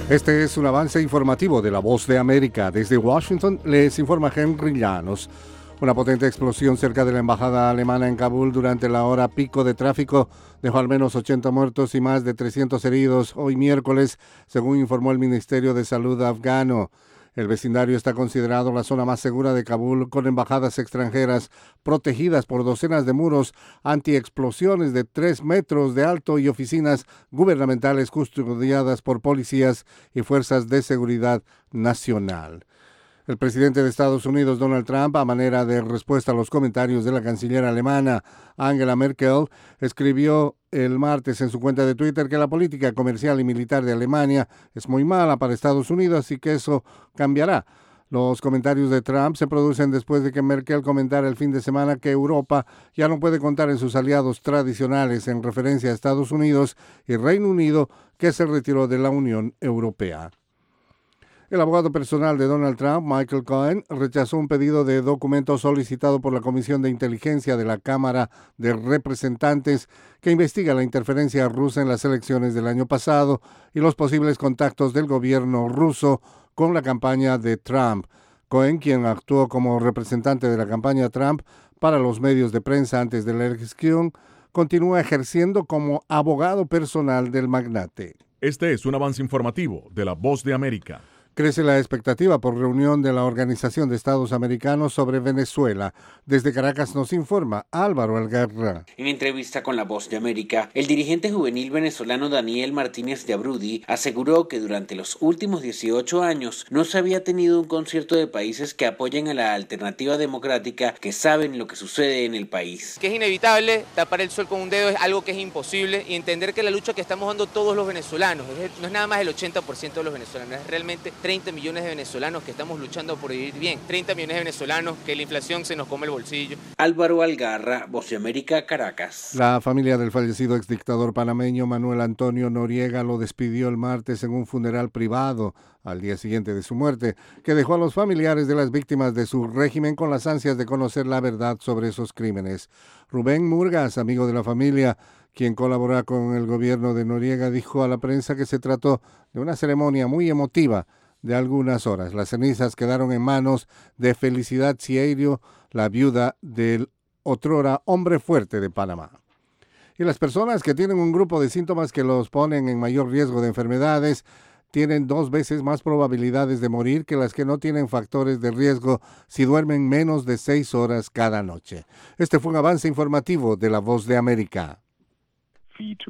Este es un avance informativo de La Voz de América. Desde Washington les informa Henry Llanos. Una potente explosión cerca de la embajada alemana en Kabul durante la hora pico de tráfico dejó al menos 80 muertos y más de 300 heridos hoy miércoles, según informó el Ministerio de Salud afgano. El vecindario está considerado la zona más segura de Kabul, con embajadas extranjeras protegidas por docenas de muros antiexplosiones de 3 metros de alto y oficinas gubernamentales custodiadas por policías y fuerzas de seguridad nacional. El presidente de Estados Unidos, Donald Trump, a manera de respuesta a los comentarios de la canciller alemana Angela Merkel, escribió el martes en su cuenta de Twitter que la política comercial y militar de Alemania es muy mala para Estados Unidos y que eso cambiará. Los comentarios de Trump se producen después de que Merkel comentara el fin de semana que Europa ya no puede contar en sus aliados tradicionales en referencia a Estados Unidos y Reino Unido, que se retiró de la Unión Europea. El abogado personal de Donald Trump, Michael Cohen, rechazó un pedido de documentos solicitado por la Comisión de Inteligencia de la Cámara de Representantes que investiga la interferencia rusa en las elecciones del año pasado y los posibles contactos del gobierno ruso con la campaña de Trump. Cohen, quien actuó como representante de la campaña Trump para los medios de prensa antes de la elección, continúa ejerciendo como abogado personal del magnate. Este es un avance informativo de La Voz de América. Crece la expectativa por reunión de la Organización de Estados Americanos sobre Venezuela. Desde Caracas nos informa Álvaro Algarra. En entrevista con La Voz de América, el dirigente juvenil venezolano Daniel Martínez de Abrudi aseguró que durante los últimos 18 años no se había tenido un concierto de países que apoyen a la alternativa democrática, que saben lo que sucede en el país. Que es inevitable, tapar el sol con un dedo es algo que es imposible, y entender que la lucha que estamos dando todos los venezolanos no es nada más el 80% de los venezolanos, es realmente 30 millones de venezolanos que estamos luchando por vivir bien, 30 millones de venezolanos que la inflación se nos come el bolsillo. Álvaro Algarra, Voz de América, Caracas. La familia del fallecido exdictador panameño Manuel Antonio Noriega lo despidió el martes en un funeral privado al día siguiente de su muerte, que dejó a los familiares de las víctimas de su régimen con las ansias de conocer la verdad sobre esos crímenes. Rubén Murgas, amigo de la familia, quien colabora con el gobierno de Noriega, dijo a la prensa que se trató de una ceremonia muy emotiva de algunas horas. Las cenizas quedaron en manos de Felicidad Cieiro, la viuda del otrora hombre fuerte de Panamá. Y las personas que tienen un grupo de síntomas que los ponen en mayor riesgo de enfermedades tienen 2 veces más probabilidades de morir que las que no tienen factores de riesgo si duermen menos de 6 horas cada noche. Este fue un avance informativo de La Voz de América.